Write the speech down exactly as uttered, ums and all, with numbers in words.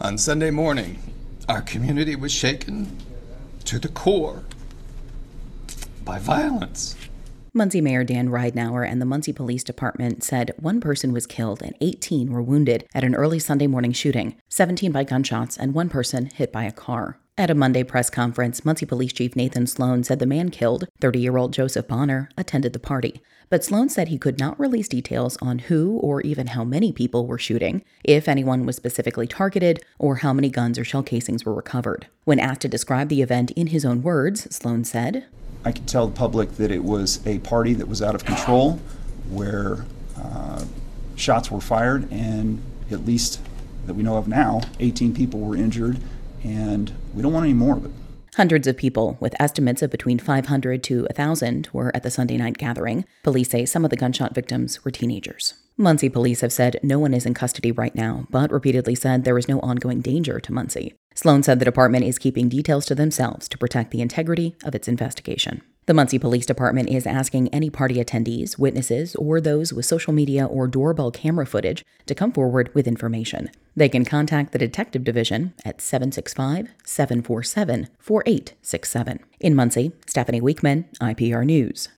On Sunday morning, our community was shaken to the core by violence. Muncie Mayor Dan Ridenour and the Muncie Police Department said one person was killed and eighteen were wounded at an early Sunday morning shooting, seventeen by gunshots and one person hit by a car. At a Monday press conference, Muncie Police Chief Nathan Sloan said the man killed, thirty-year-old Joseph Bonner, attended the party. But Sloan said he could not release details on who or even how many people were shooting, if anyone was specifically targeted, or how many guns or shell casings were recovered. When asked to describe the event in his own words, Sloan said, I could tell the public that it was a party that was out of control, where uh, shots were fired, and at least that we know of now, eighteen people were injured, and we don't want any more of it. Hundreds of people, with estimates of between five hundred to one thousand, were at the Sunday night gathering. Police say some of the gunshot victims were teenagers. Muncie police have said no one is in custody right now, but repeatedly said there is no ongoing danger to Muncie. Sloan said the department is keeping details to themselves to protect the integrity of its investigation. The Muncie Police Department is asking any party attendees, witnesses, or those with social media or doorbell camera footage to come forward with information. They can contact the Detective Division at seven six five, seven four seven, four eight six seven. In Muncie, Stephanie Weekman, I P R News.